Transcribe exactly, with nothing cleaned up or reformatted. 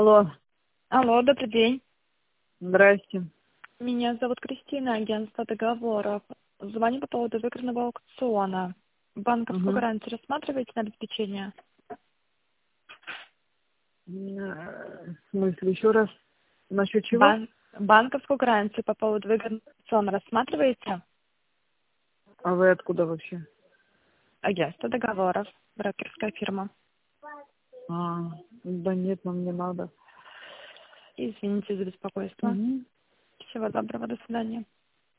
Алло, Алло, добрый день. здрасте. Меня зовут Кристина, агентство договоров. Звоню по поводу выигранного аукциона. Банковскую Угу. гарантию рассматриваете на обеспечение? В смысле, еще раз? Насчет чего? Бан... Банковскую гарантию по поводу выигранного аукциона рассматриваете? А вы откуда вообще? Агентство договоров, брокерская фирма. А, да нет, нам не надо. Извините за беспокойство. Угу. Всего доброго, до свидания.